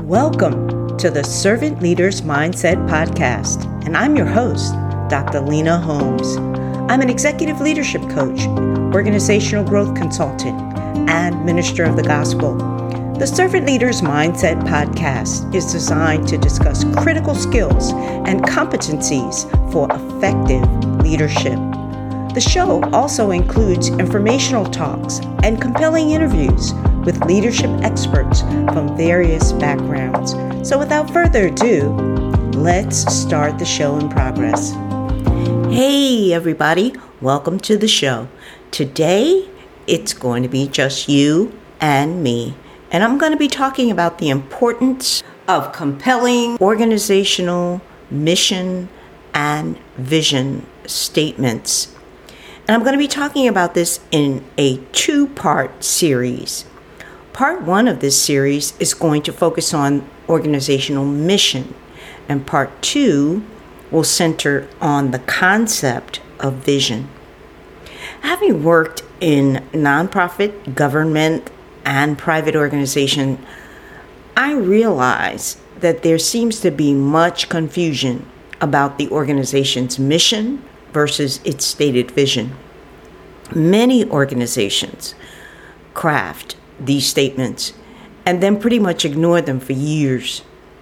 Welcome to the Servant Leaders Mindset Podcast, and I'm your host, Dr. Lena Holmes. I'm an executive leadership coach, organizational growth consultant, and minister of the gospel. The Servant Leaders Mindset Podcast is designed to discuss critical skills and competencies for effective leadership. The show also includes informational talks and compelling interviews with leadership experts from various backgrounds. So without further ado, let's start the show in progress. Hey everybody, welcome to the show. Today, it's going to be just you and me. And I'm going to be talking about the importance of compelling organizational mission and vision statements. And I'm going to be talking about this in a two-part series. Part one of this series is going to focus on organizational mission, and part two will center on the concept of vision. Having worked in nonprofit, government, and private organization, I realize that there seems to be much confusion about the organization's mission versus its stated vision. Many organizations craft these statements and then pretty much ignore them for years.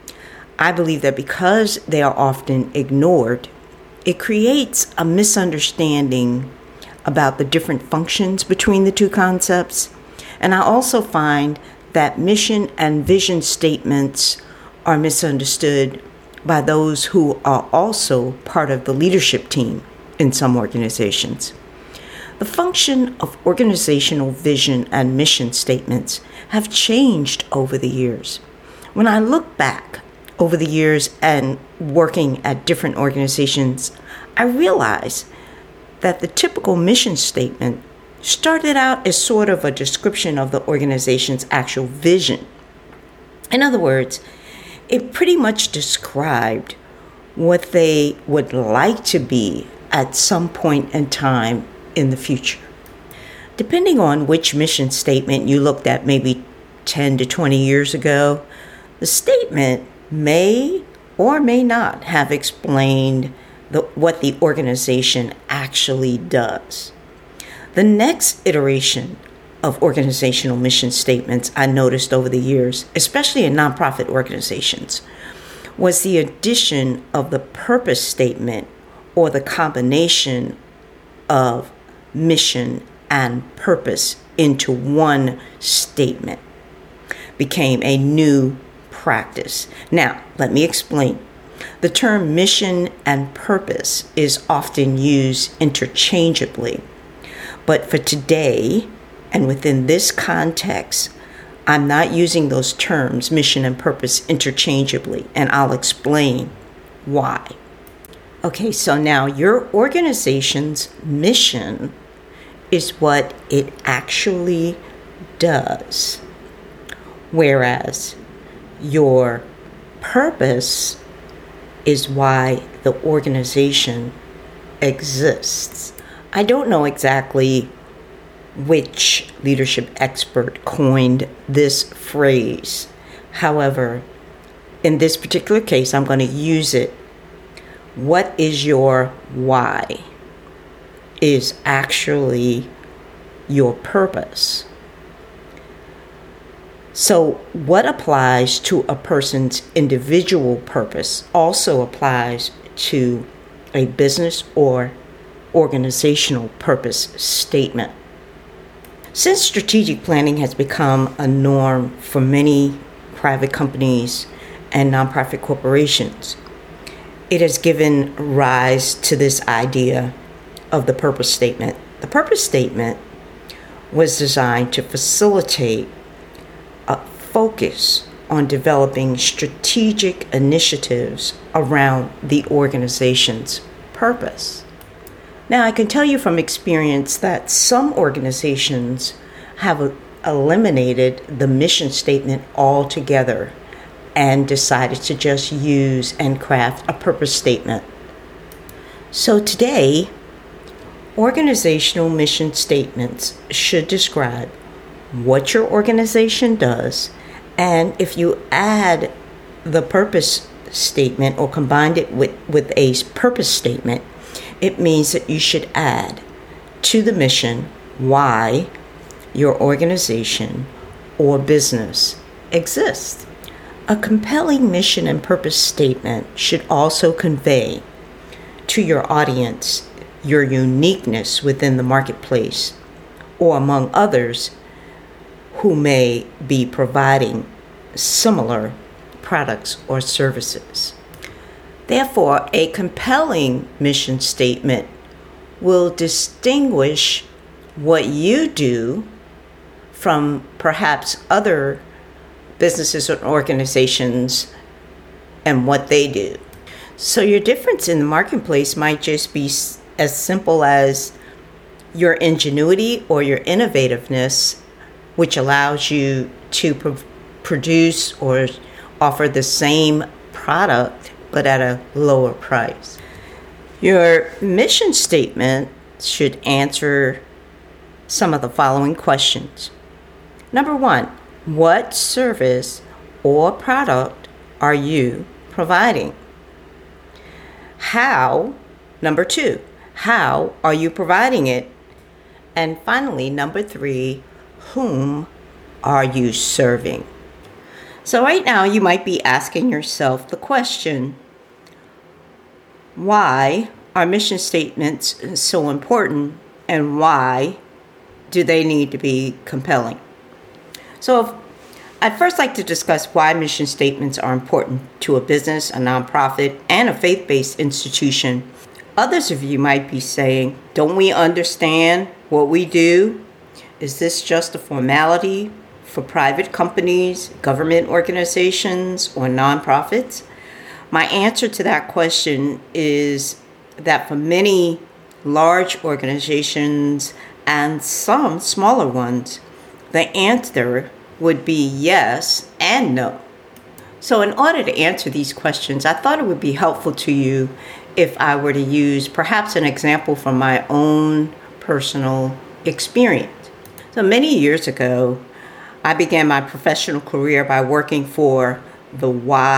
I believe that because they are often ignored, it creates a misunderstanding about the different functions between the two concepts. And I also find that mission and vision statements are misunderstood by those who are also part of the leadership team in some organizations. The function of organizational vision and mission statements have changed over the years. When I look back over the years and working at different organizations, I realize that the typical mission statement started out as sort of a description of the organization's actual vision. In other words, it pretty much described what they would like to be at some point in time in the future. Depending on which mission statement you looked at maybe 10 to 20 years ago, the statement may or may not have explained what the organization actually does. The next iteration of organizational mission statements I noticed over the years, especially in nonprofit organizations, was the addition of the purpose statement, or the combination of mission and purpose into one statement. Became a new practice. Now, let me explain. The term mission and purpose is often used interchangeably. But for today, and within this context, I'm not using those terms, mission and purpose, interchangeably, and I'll explain why. Okay, so now your organization's mission is what it actually does, whereas your purpose is why the organization exists. I don't know exactly which leadership expert coined this phrase. However, in this particular case, I'm going to use it. What is your why is actually your purpose. So what applies to a person's individual purpose also applies to a business or organizational purpose statement. Since strategic planning has become a norm for many private companies and nonprofit corporations, it has given rise to this idea of the purpose statement. The purpose statement was designed to facilitate a focus on developing strategic initiatives around the organization's purpose. Now, I can tell you from experience that some organizations have eliminated the mission statement altogether and decided to just use and craft a purpose statement. So today, organizational mission statements should describe what your organization does And if you add the purpose statement or combined it with a purpose statement, it means that you should add to the mission why your organization or business exists. A compelling mission and purpose statement should also convey to your audience your uniqueness within the marketplace or among others who may be providing similar products or services. Therefore, a compelling mission statement will distinguish what you do from perhaps other businesses or organizations and what they do. So your difference in the marketplace might just be as simple as your ingenuity or your innovativeness, which allows you to produce or offer the same product but at a lower price. Your mission statement should answer some of the following questions. Number 1, what service or product are you providing? How? Number 2, how are you providing it? And finally, number 3, whom are you serving? So right now you might be asking yourself the question, why are mission statements so important and why do they need to be compelling? So I'd first like to discuss why mission statements are important to a business, a nonprofit, and a faith-based institution. Others of you might be saying, don't we understand what we do? Is this just a formality for private companies, government organizations, or nonprofits? My answer to that question is that for many large organizations and some smaller ones, the answer would be yes and no. So in order to answer these questions, I thought it would be helpful to you if I were to use perhaps an example from my own personal experience. So many years ago, I began my professional career by working for the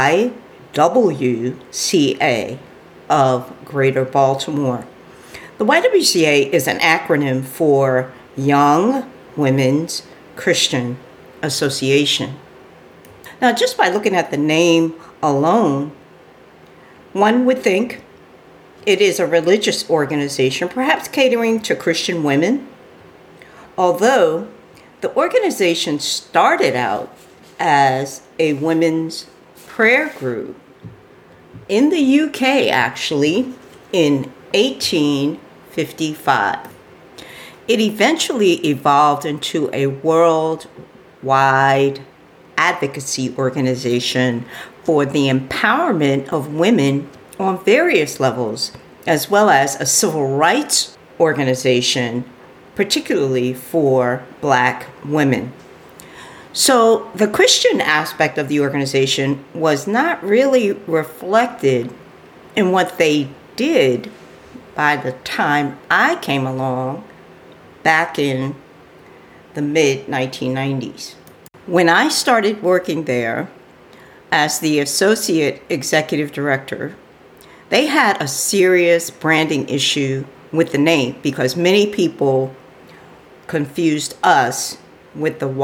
YWCA of Greater Baltimore. The YWCA is an acronym for Young Women's Christian Association. Now, just by looking at the name alone, one would think it is a religious organization, perhaps catering to Christian women. Although the organization started out as a women's prayer group in the UK, actually, in 1855. It eventually evolved into a worldwide advocacy organization for the empowerment of women on various levels, as well as a civil rights organization, particularly for Black women. So the Christian aspect of the organization was not really reflected in what they did by the time I came along back in the mid-1990s. When I started working there as the associate executive director, they had a serious branding issue with the name because many people confused us with the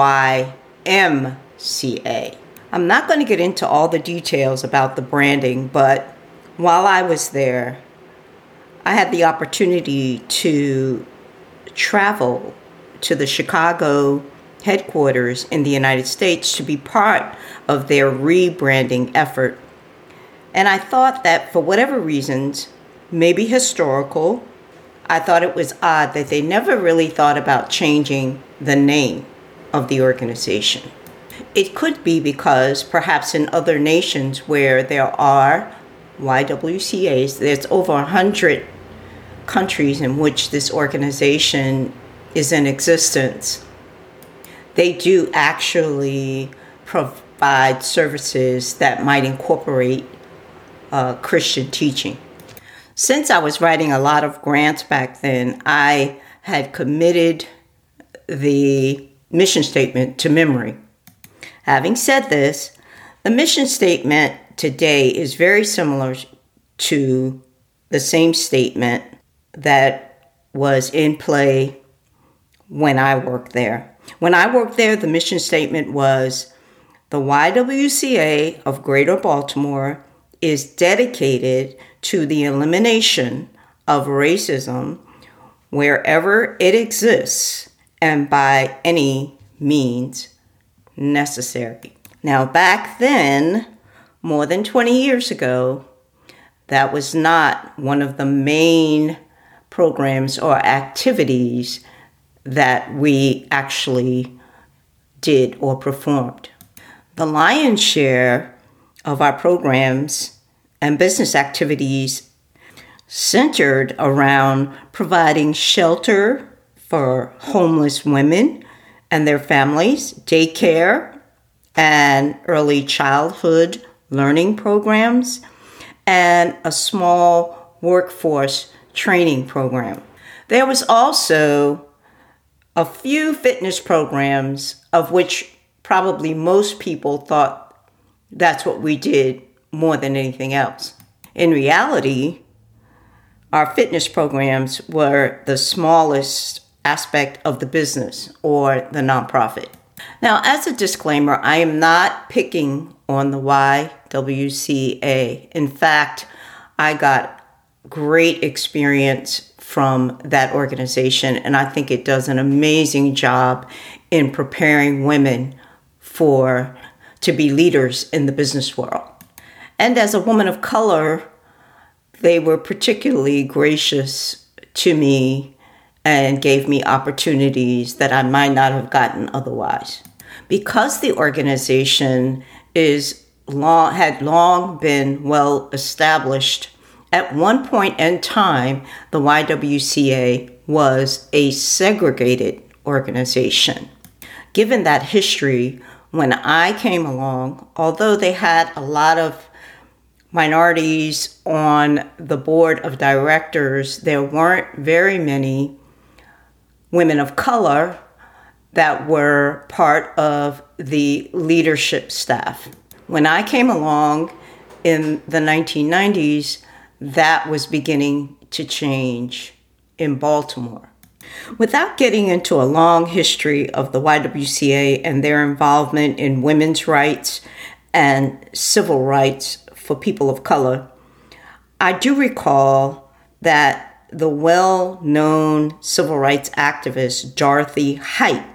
YMCA. I'm not going to get into all the details about the branding, but while I was there, I had the opportunity to travel to the Chicago headquarters in the United States to be part of their rebranding effort. And I thought that for whatever reasons, maybe historical, I thought it was odd that they never really thought about changing the name of the organization. It could be because perhaps in other nations where there are YWCAs, there's over 100 countries in which this organization is in existence. They do actually provide services that might incorporate Christian teaching. Since I was writing a lot of grants back then, I had committed the mission statement to memory. Having said this, the mission statement today is very similar to the same statement that was in play when I worked there. When I worked there, the mission statement was, the YWCA of Greater Baltimore is dedicated to the elimination of racism wherever it exists and by any means necessary. Now, back then, more than 20 years ago, that was not one of the main programs or activities that we actually did or performed. The lion's share of our programs and business activities centered around providing shelter for homeless women and their families, daycare and early childhood learning programs, and a small workforce training program. There was also a few fitness programs, of which probably most people thought that's what we did more than anything else. In reality, our fitness programs were the smallest aspect of the business or the nonprofit. Now, as a disclaimer, I am not picking on the YWCA. In fact, I got great experience from that organization, and I think it does an amazing job in preparing women to be leaders in the business world. And as a woman of color, they were particularly gracious to me and gave me opportunities that I might not have gotten otherwise. Because the organization had long been well established, at one point in time, the YWCA was a segregated organization. Given that history, when I came along, although they had a lot of minorities on the board of directors, there weren't very many women of color that were part of the leadership staff. When I came along in the 1990s, that was beginning to change in Baltimore. Without getting into a long history of the YWCA and their involvement in women's rights and civil rights for people of color, I do recall that the well-known civil rights activist Dorothy Height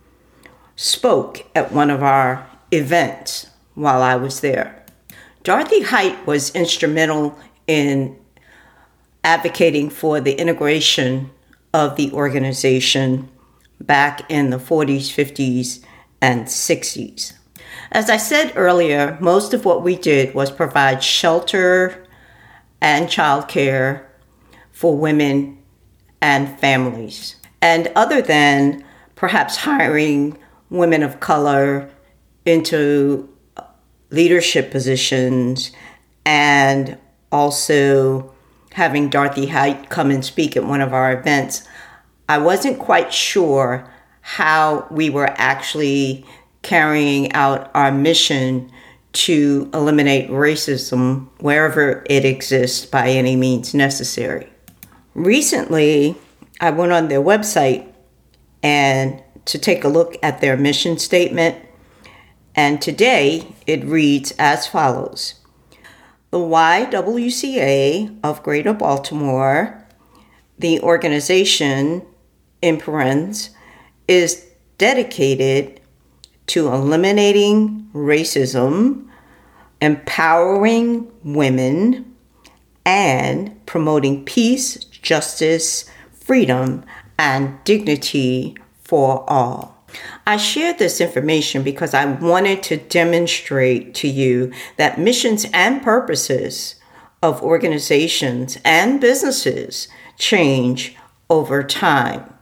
spoke at one of our events while I was there. Dorothy Height was instrumental in advocating for the integration of the organization back in the 40s, 50s, and 60s. As I said earlier, most of what we did was provide shelter and childcare for women and families. And other than perhaps hiring women of color into leadership positions and also having Dorothy Height come and speak at one of our events, I wasn't quite sure how we were actually carrying out our mission to eliminate racism wherever it exists by any means necessary. Recently, I went on their website and to take a look at their mission statement, and today it reads as follows. The YWCA of Greater Baltimore, the organization, in parentheses, is dedicated to eliminating racism, empowering women, and promoting peace, justice, freedom, and dignity for all. I shared this information because I wanted to demonstrate to you that missions and purposes of organizations and businesses change over time.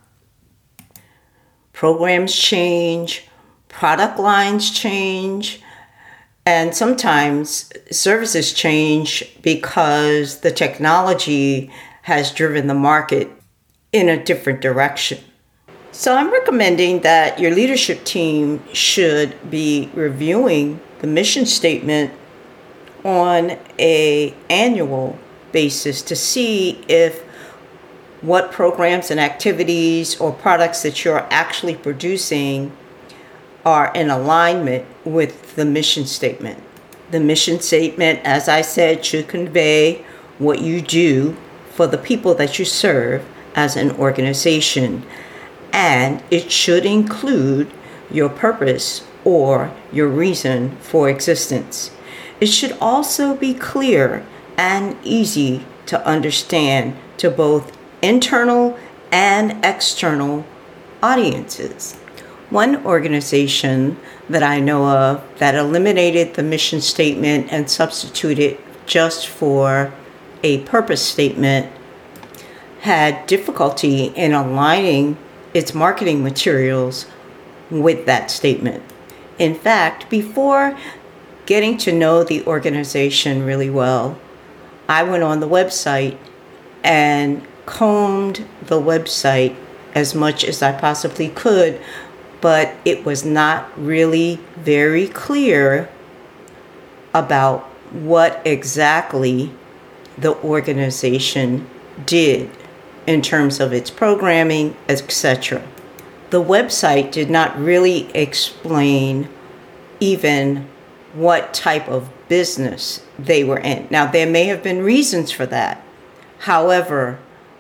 Programs change, product lines change, and sometimes services change because the technology has driven the market in a different direction. So I'm recommending that your leadership team should be reviewing the mission statement on an annual basis to see if what programs and activities or products that you're actually producing are in alignment with the mission statement. The mission statement, as I said, should convey what you do for the people that you serve as an organization, and it should include your purpose or your reason for existence. It should also be clear and easy to understand to both internal and external audiences. One organization that I know of that eliminated the mission statement and substituted just for a purpose statement had difficulty in aligning its marketing materials with that statement. In fact, before getting to know the organization really well, I went on the website and combed the website as much as I possibly could, but it was not really very clear about what exactly the organization did in terms of its programming, etc. The website did not really explain even what type of business they were in. Now, there may have been reasons for that. However,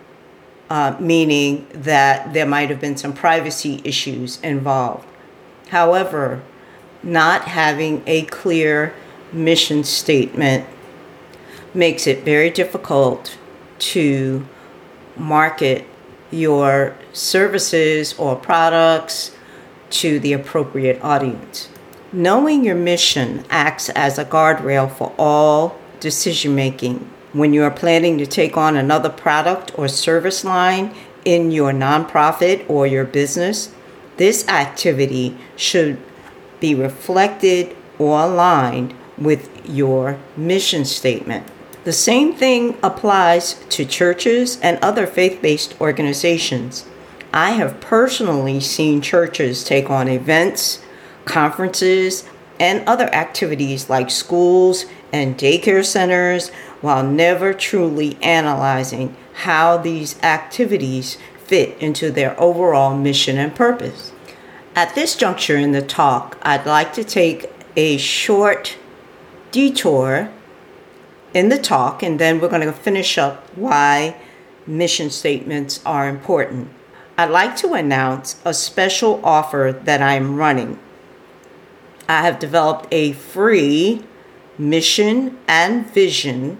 meaning that there might have been some privacy issues involved. However, not having a clear mission statement makes it very difficult to market your services or products to the appropriate audience. Knowing your mission acts as a guardrail for all decision making. When you are planning to take on another product or service line in your nonprofit or your business, this activity should be reflected or aligned with your mission statement. The same thing applies to churches and other faith-based organizations. I have personally seen churches take on events, conferences, and other activities like schools and daycare centers while never truly analyzing how these activities fit into their overall mission and purpose. At this juncture in the talk, I'd like to take a short detour in the talk, and then we're going to finish up why mission statements are important. I'd like to announce a special offer that I'm running. I have developed a free mission and vision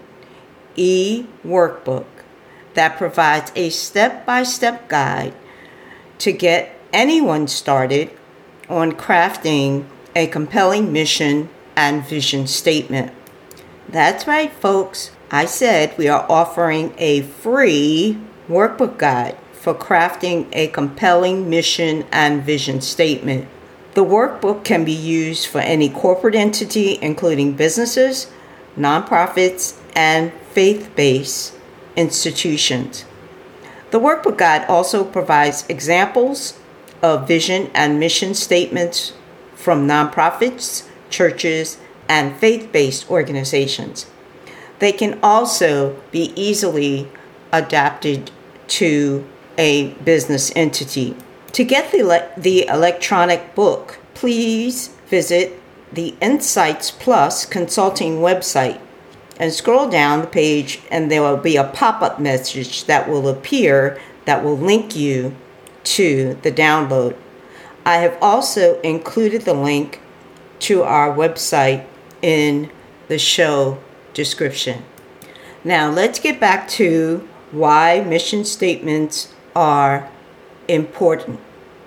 e-workbook that provides a step-by-step guide to get anyone started on crafting a compelling mission and vision statement. That's right, folks. I said we are offering a free workbook guide for crafting a compelling mission and vision statement. The workbook can be used for any corporate entity, including businesses, nonprofits, and faith-based institutions. The workbook guide also provides examples of vision and mission statements from nonprofits, churches, and faith-based organizations. They can also be easily adapted to a business entity. To get the electronic book, please visit the Insights Plus Consulting website and scroll down the page, and there will be a pop-up message that will appear that will link you to the download. I have also included the link to our website in the show description. Now let's get back to why mission statements are important.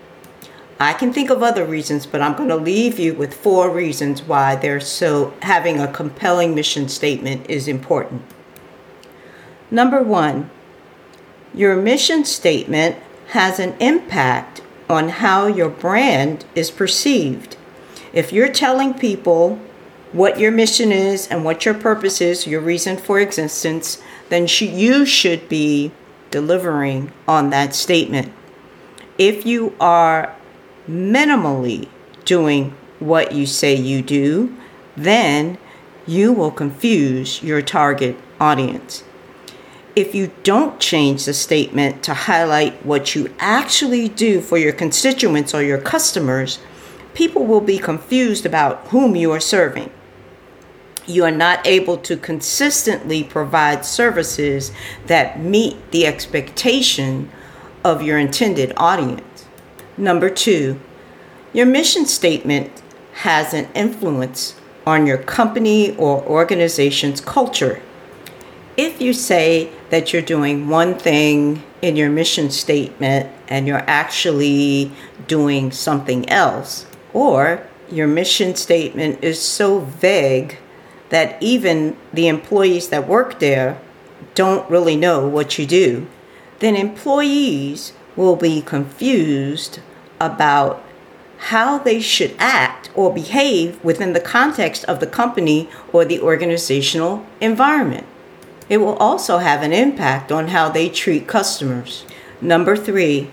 I can think of other reasons, but I'm going to leave you with 4 reasons why having a compelling mission statement is important. Number 1, your mission statement has an impact on how your brand is perceived. If you're telling people what your mission is and what your purpose is, your reason for existence, then you should be delivering on that statement. If you are minimally doing what you say you do, then you will confuse your target audience. If you don't change the statement to highlight what you actually do for your constituents or your customers, people will be confused about whom you are serving. You are not able to consistently provide services that meet the expectation of your intended audience. Number 2, your mission statement has an influence on your company or organization's culture. If you say that you're doing one thing in your mission statement and you're actually doing something else, or your mission statement is so vague that even the employees that work there don't really know what you do, then employees will be confused about how they should act or behave within the context of the company or the organizational environment. It will also have an impact on how they treat customers. Number 3,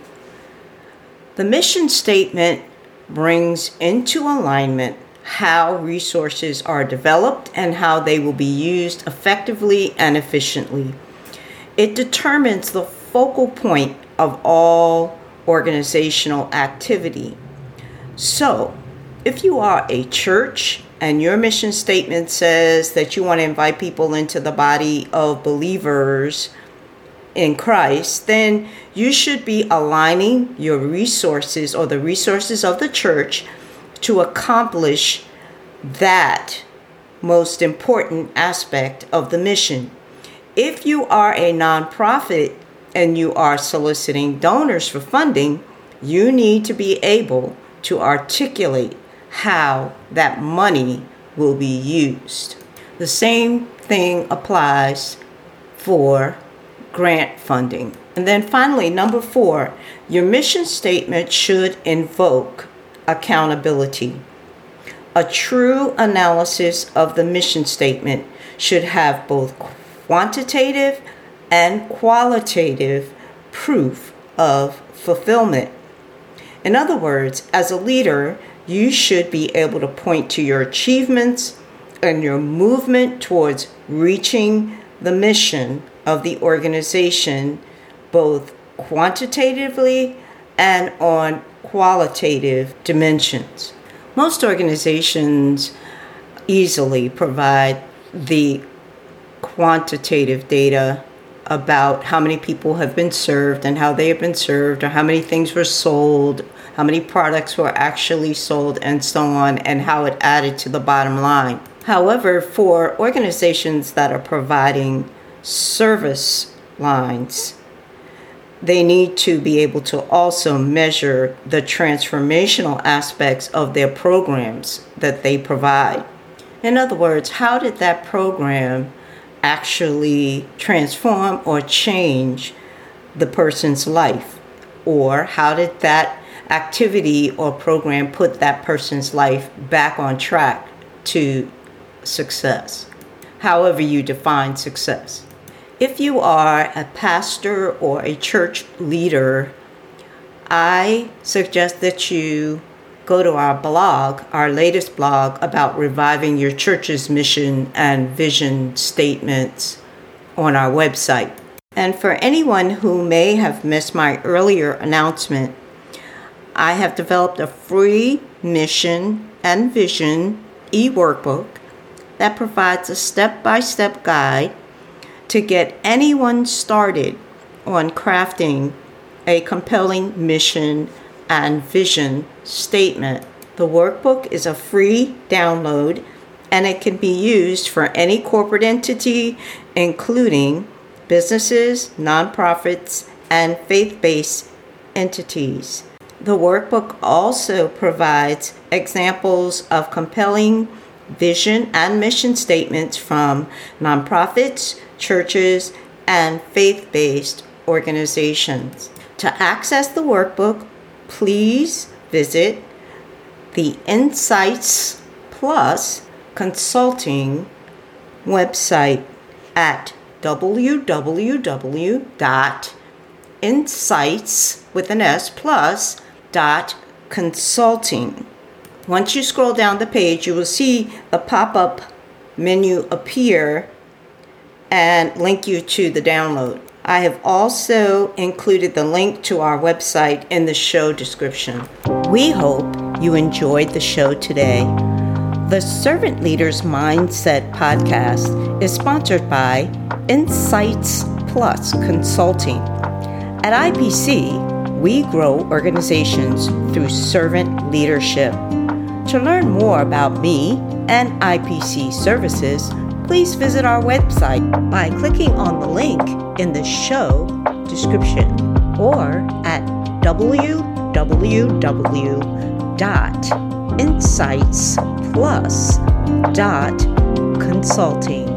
the mission statement brings into alignment how resources are developed and how they will be used effectively and efficiently. It determines the focal point of all organizational activity. So, if you are a church and your mission statement says that you want to invite people into the body of believers in Christ, then you should be aligning your resources or the resources of the church to accomplish that most important aspect of the mission. If you are a nonprofit and you are soliciting donors for funding, you need to be able to articulate how that money will be used. The same thing applies for grant funding. And then finally, number 4, your mission statement should invoke accountability. A true analysis of the mission statement should have both quantitative and qualitative proof of fulfillment. In other words, as a leader, you should be able to point to your achievements and your movement towards reaching the mission of the organization, both quantitatively and on qualitative dimensions. Most organizations easily provide the quantitative data about how many people have been served and how they have been served, or how many things were sold, how many products were actually sold, and so on, and how it added to the bottom line. However, for organizations that are providing service lines, they need to be able to also measure the transformational aspects of their programs that they provide. In other words, how did that program actually transform or change the person's life? Or how did that activity or program put that person's life back on track to success? However you define success. If you are a pastor or a church leader, I suggest that you go to our blog, our latest blog about reviving your church's mission and vision statements on our website. And for anyone who may have missed my earlier announcement, I have developed a free mission and vision e-workbook that provides a step-by-step guide to get anyone started on crafting a compelling mission and vision statement. The workbook is a free download, and it can be used for any corporate entity, including businesses, nonprofits, and faith-based entities. The workbook also provides examples of compelling vision and mission statements from nonprofits, churches, and faith-based organizations. To access the workbook, please visit the Insights Plus Consulting website at www.insightsplusconsulting.com. insights with an S plus .consulting. Once you scroll down the page, you will see a pop-up menu appear and link you to the download. I have also included the link to our website in the show description. We hope you enjoyed the show today. The Servant Leaders Mindset podcast is sponsored by Insights Plus Consulting. At IPC, we grow organizations through servant leadership. To learn more about me and IPC services, please visit our website by clicking on the link in the show description or at www.insightsplus.consulting.